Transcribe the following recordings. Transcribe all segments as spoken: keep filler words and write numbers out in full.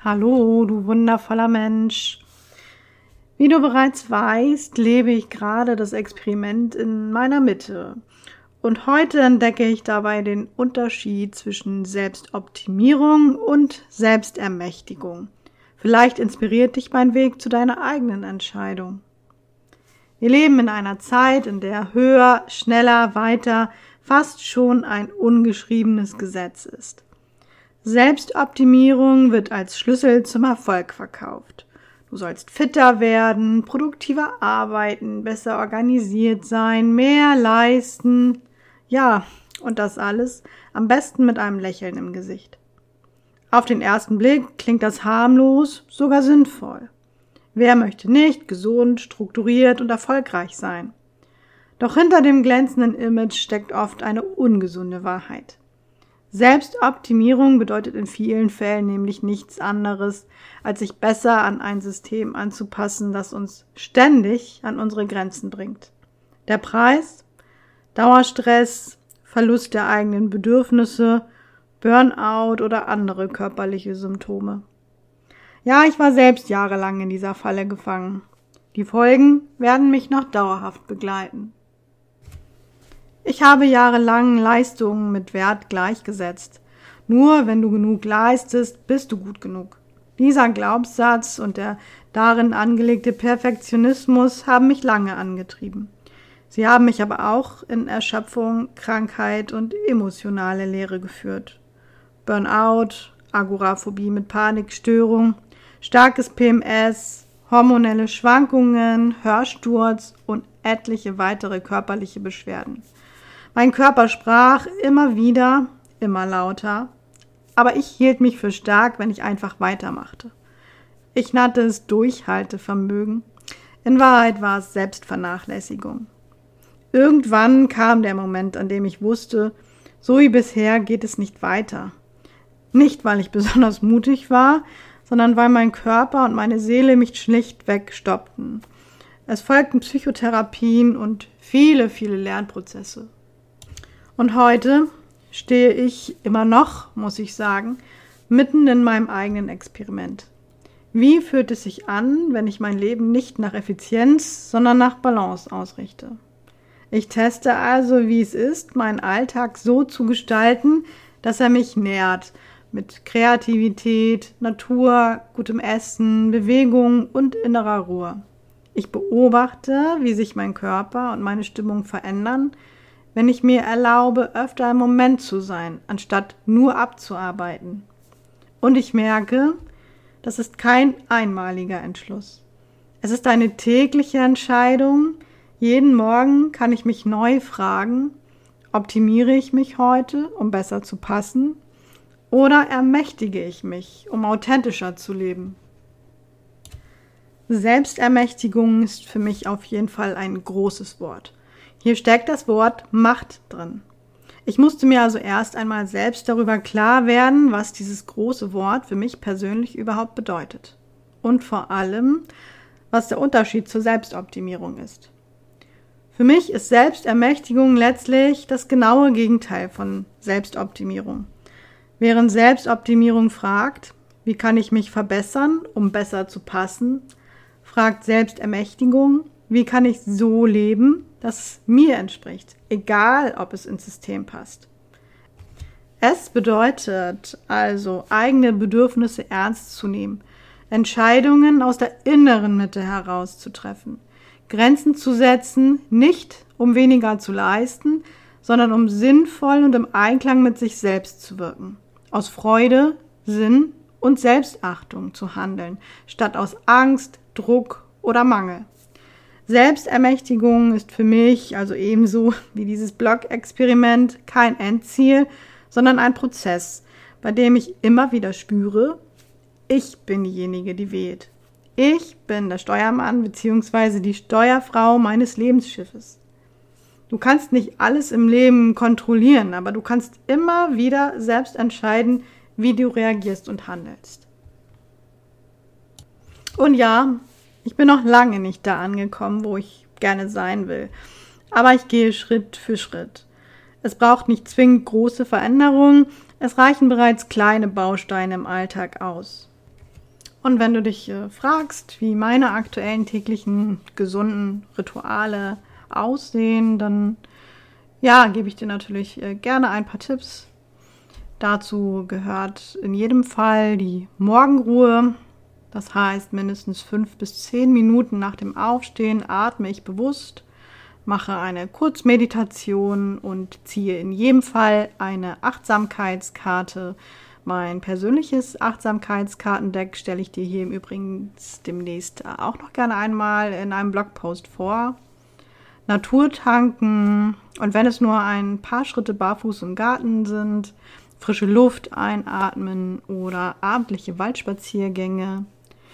Hallo, du wundervoller Mensch. Wie du bereits weißt, lebe ich gerade das Experiment in meiner Mitte. Und heute entdecke ich dabei den Unterschied zwischen Selbstoptimierung und Selbstermächtigung. Vielleicht inspiriert dich mein Weg zu deiner eigenen Entscheidung. Wir leben in einer Zeit, in der höher, schneller, weiter fast schon ein ungeschriebenes Gesetz ist. Selbstoptimierung wird als Schlüssel zum Erfolg verkauft. Du sollst fitter werden, produktiver arbeiten, besser organisiert sein, mehr leisten. Ja, und das alles am besten mit einem Lächeln im Gesicht. Auf den ersten Blick klingt das harmlos, sogar sinnvoll. Wer möchte nicht gesund, strukturiert und erfolgreich sein? Doch hinter dem glänzenden Image steckt oft eine ungesunde Wahrheit. Selbstoptimierung bedeutet in vielen Fällen nämlich nichts anderes, als sich besser an ein System anzupassen, das uns ständig an unsere Grenzen bringt. Der Preis? Dauerstress, Verlust der eigenen Bedürfnisse, Burnout oder andere körperliche Symptome. Ja, ich war selbst jahrelang in dieser Falle gefangen. Die Folgen werden mich noch dauerhaft begleiten. Ich habe jahrelang Leistungen mit Wert gleichgesetzt. Nur wenn du genug leistest, bist du gut genug. Dieser Glaubenssatz und der darin angelegte Perfektionismus haben mich lange angetrieben. Sie haben mich aber auch in Erschöpfung, Krankheit und emotionale Leere geführt. Burnout, Agoraphobie mit Panikstörung, starkes P M S, hormonelle Schwankungen, Hörsturz und etliche weitere körperliche Beschwerden. Mein Körper sprach immer wieder, immer lauter, aber ich hielt mich für stark, wenn ich einfach weitermachte. Ich nannte es Durchhaltevermögen. In Wahrheit war es Selbstvernachlässigung. Irgendwann kam der Moment, an dem ich wusste, so wie bisher geht es nicht weiter. Nicht, weil ich besonders mutig war, sondern weil mein Körper und meine Seele mich schlichtweg stoppten. Es folgten Psychotherapien und viele, viele Lernprozesse. Und heute stehe ich immer noch, muss ich sagen, mitten in meinem eigenen Experiment. Wie fühlt es sich an, wenn ich mein Leben nicht nach Effizienz, sondern nach Balance ausrichte? Ich teste also, wie es ist, meinen Alltag so zu gestalten, dass er mich nährt, mit Kreativität, Natur, gutem Essen, Bewegung und innerer Ruhe. Ich beobachte, wie sich mein Körper und meine Stimmung verändern, wenn ich mir erlaube, öfter im Moment zu sein, anstatt nur abzuarbeiten. Und ich merke, das ist kein einmaliger Entschluss. Es ist eine tägliche Entscheidung. Jeden Morgen kann ich mich neu fragen, optimiere ich mich heute, um besser zu passen, oder ermächtige ich mich, um authentischer zu leben? Selbstermächtigung ist für mich auf jeden Fall ein großes Wort. Hier steckt das Wort Macht drin. Ich musste mir also erst einmal selbst darüber klar werden, was dieses große Wort für mich persönlich überhaupt bedeutet. Und vor allem, was der Unterschied zur Selbstoptimierung ist. Für mich ist Selbstermächtigung letztlich das genaue Gegenteil von Selbstoptimierung. Während Selbstoptimierung fragt, wie kann ich mich verbessern, um besser zu passen, fragt Selbstermächtigung, wie kann ich so leben, dass es mir entspricht, egal ob es ins System passt. Es bedeutet also, eigene Bedürfnisse ernst zu nehmen, Entscheidungen aus der inneren Mitte heraus zu treffen, Grenzen zu setzen, nicht um weniger zu leisten, sondern um sinnvoll und im Einklang mit sich selbst zu wirken, aus Freude, Sinn und Selbstachtung zu handeln, statt aus Angst, Druck oder Mangel. Selbstermächtigung ist für mich, also ebenso wie dieses Blog-Experiment, kein Endziel, sondern ein Prozess, bei dem ich immer wieder spüre, ich bin diejenige, die wählt. Ich bin der Steuermann bzw. die Steuerfrau meines Lebensschiffes. Du kannst nicht alles im Leben kontrollieren, aber du kannst immer wieder selbst entscheiden, wie du reagierst und handelst. Und ja, ich bin noch lange nicht da angekommen, wo ich gerne sein will. Aber ich gehe Schritt für Schritt. Es braucht nicht zwingend große Veränderungen, es reichen bereits kleine Bausteine im Alltag aus. Und wenn du dich äh, fragst, wie meine aktuellen täglichen gesunden Rituale aussehen, dann ja, gebe ich dir natürlich äh, gerne ein paar Tipps. Dazu gehört in jedem Fall die Morgenruhe. Das heißt, mindestens fünf bis zehn Minuten nach dem Aufstehen atme ich bewusst, mache eine Kurzmeditation und ziehe in jedem Fall eine Achtsamkeitskarte. Mein persönliches Achtsamkeitskartendeck stelle ich dir hier im Übrigen demnächst auch noch gerne einmal in einem Blogpost vor. Natur tanken und wenn es nur ein paar Schritte barfuß im Garten sind, frische Luft einatmen oder abendliche Waldspaziergänge.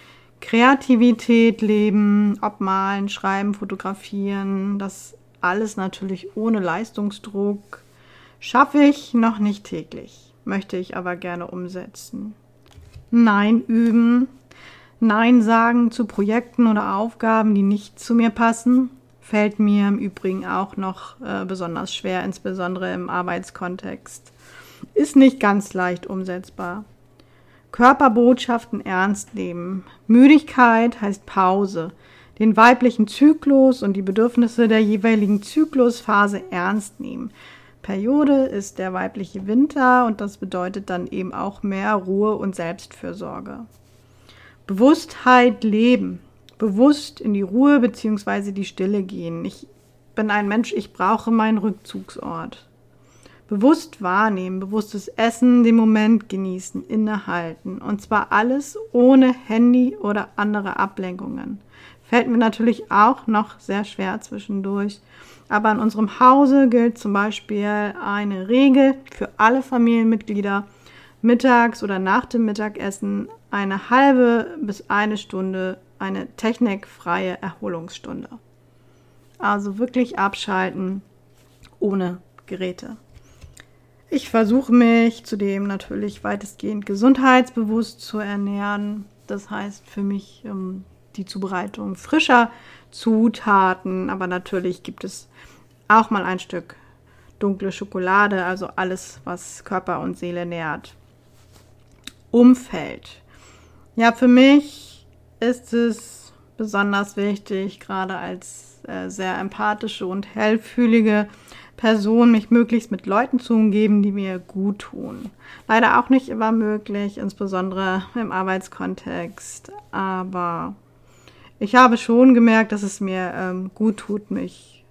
Kreativität leben, ob malen, schreiben, fotografieren, das alles natürlich ohne Leistungsdruck. Schaffe ich noch nicht täglich, möchte ich aber gerne umsetzen. Nein üben, Nein sagen zu Projekten oder Aufgaben, die nicht zu mir passen, fällt mir im Übrigen auch noch äh, besonders schwer, insbesondere im Arbeitskontext. Ist nicht ganz leicht umsetzbar. Körperbotschaften ernst nehmen. Müdigkeit heißt Pause. Den weiblichen Zyklus und die Bedürfnisse der jeweiligen Zyklusphase ernst nehmen. Periode ist der weibliche Winter und das bedeutet dann eben auch mehr Ruhe und Selbstfürsorge. Bewusstheit leben. Bewusst in die Ruhe bzw. die Stille gehen. Ich bin ein Mensch, ich brauche meinen Rückzugsort. Bewusst wahrnehmen, bewusstes Essen, den Moment genießen, innehalten. Und zwar alles ohne Handy oder andere Ablenkungen. Fällt mir natürlich auch noch sehr schwer zwischendurch. Aber in unserem Hause gilt zum Beispiel eine Regel für alle Familienmitglieder. Mittags oder nach dem Mittagessen eine halbe bis eine Stunde eine technikfreie Erholungsstunde. Also wirklich abschalten ohne Geräte. Ich versuche mich zudem natürlich weitestgehend gesundheitsbewusst zu ernähren. Das heißt für mich ähm, die Zubereitung frischer Zutaten, aber natürlich gibt es auch mal ein Stück dunkle Schokolade, also alles, was Körper und Seele nährt. Umfeld. Ja, für mich ist es besonders wichtig, gerade als äh, sehr empathische und hellfühlige Person, mich möglichst mit Leuten zu umgeben, die mir gut tun. Leider auch nicht immer möglich, insbesondere im Arbeitskontext, aber ich habe schon gemerkt, dass es mir ähm, gut tut, mich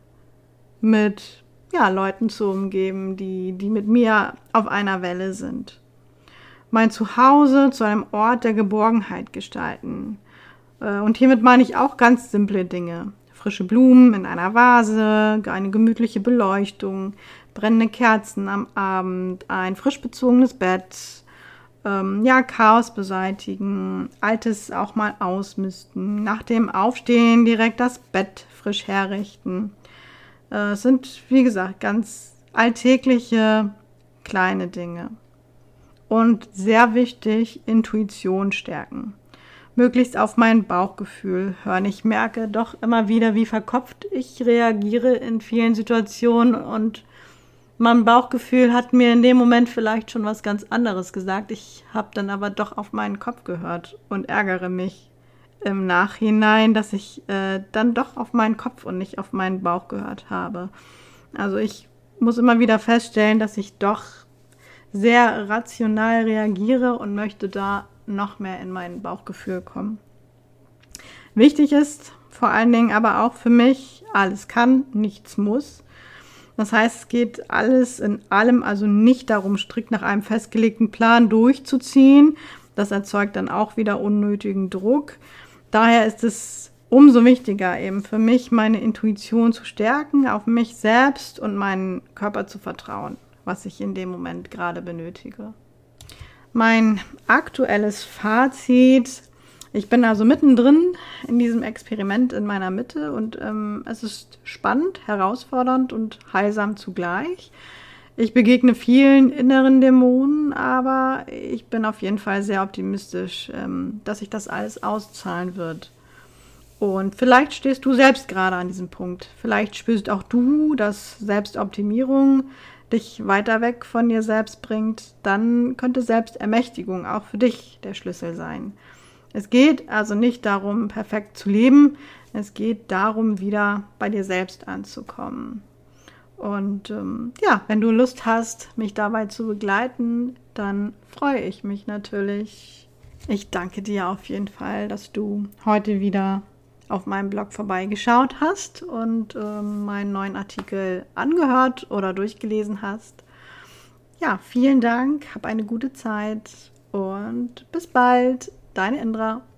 mit ja, Leuten zu umgeben, die, die mit mir auf einer Welle sind. Mein Zuhause zu einem Ort der Geborgenheit gestalten. Äh, und hiermit meine ich auch ganz simple Dinge. Frische Blumen in einer Vase, eine gemütliche Beleuchtung, brennende Kerzen am Abend, ein frisch bezogenes Bett, ähm, ja, Chaos beseitigen, Altes auch mal ausmisten, nach dem Aufstehen direkt das Bett frisch herrichten. Äh, es sind, wie gesagt, ganz alltägliche kleine Dinge. Und sehr wichtig, Intuition stärken. Möglichst auf mein Bauchgefühl hören. Ich merke doch immer wieder, wie verkopft ich reagiere in vielen Situationen und mein Bauchgefühl hat mir in dem Moment vielleicht schon was ganz anderes gesagt. Ich habe dann aber doch auf meinen Kopf gehört und ärgere mich im Nachhinein, dass ich äh, dann doch auf meinen Kopf und nicht auf meinen Bauch gehört habe. Also ich muss immer wieder feststellen, dass ich doch sehr rational reagiere und möchte da noch mehr in mein Bauchgefühl kommen. Wichtig ist vor allen Dingen aber auch für mich, alles kann, nichts muss. Das heißt, es geht alles in allem, also nicht darum, strikt nach einem festgelegten Plan durchzuziehen. Das erzeugt dann auch wieder unnötigen Druck. Daher ist es umso wichtiger, eben für mich meine Intuition zu stärken, auf mich selbst und meinen Körper zu vertrauen, was ich in dem Moment gerade benötige. Mein aktuelles Fazit: Ich bin also mittendrin in diesem Experiment in meiner Mitte und ähm, es ist spannend, herausfordernd und heilsam zugleich. Ich begegne vielen inneren Dämonen, aber ich bin auf jeden Fall sehr optimistisch, ähm, dass sich das alles auszahlen wird. Und vielleicht stehst du selbst gerade an diesem Punkt. Vielleicht spürst auch du, dass Selbstoptimierung dich weiter weg von dir selbst bringt. Dann könnte Selbstermächtigung auch für dich der Schlüssel sein. Es geht also nicht darum, perfekt zu leben. Es geht darum, wieder bei dir selbst anzukommen. Und ähm, ja, wenn du Lust hast, mich dabei zu begleiten, dann freue ich mich natürlich. Ich danke dir auf jeden Fall, dass du heute wieder auf meinem Blog vorbeigeschaut hast und ähm, meinen neuen Artikel angehört oder durchgelesen hast. Ja, vielen Dank, hab eine gute Zeit und bis bald, deine Indra.